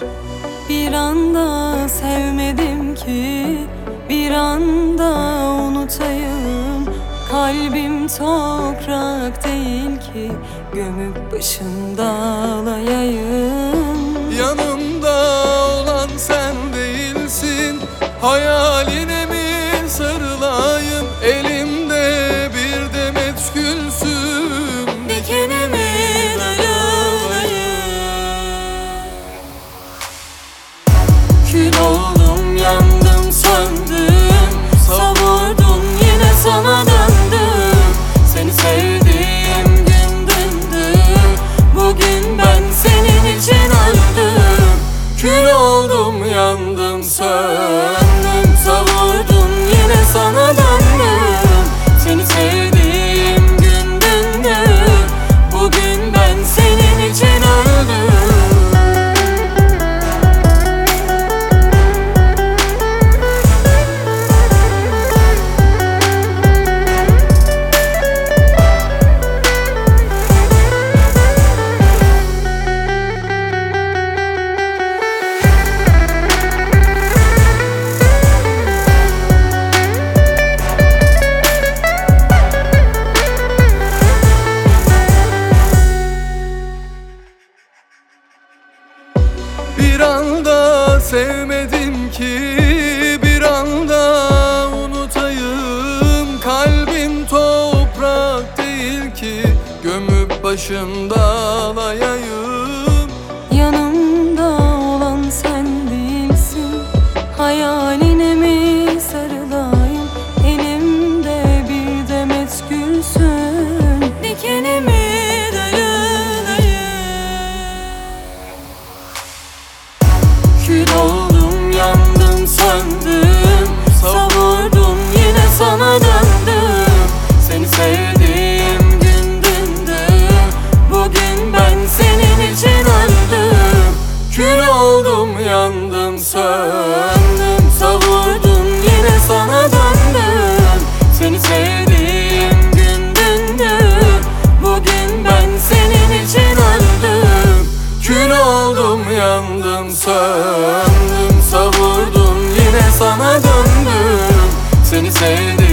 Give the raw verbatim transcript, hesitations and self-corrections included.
Bir anda sevmedim ki, bir anda unutayım. Kalbim toprak değil ki, gömüp başında alayayım. Yanımda olan sen değilsin, hayaline mi sarılayım? Elimde bir demet gülsün, Dikenimi daralayım. Kül oldum, yandım, söndüm, savurdum, yine sana döndüm. Seni sevdiğim gün dündü, bugün ben senin için öldüm. Kül oldum, yandım, söndüm, savurdum, yine sana döndüm. Seni sevdiğim gün dündü, bugün ben senin için öldüm. Bir anda sevmedim ki, bir anda unutayım. Kalbim toprak değil ki, gömüp başında alayayım. Yanımda olan sen değilsin, hayaline mi sarılayım? Elimde bir demet gülsün, dikenimi daralayım. Kül oldum, yandım, söndüm, savurdum, yine sana döndüm. Seni sevdiğim gün dündü, bugün ben senin için öldüm. Kül oldum, yandım, söndüm, savurdum, yine sana döndüm. Seni sevdiğim gün dündü, bugün ben senin için öldüm. Kül oldum, yandım, söndüm, savurdum, yine sana döndüm. Seni sevdim.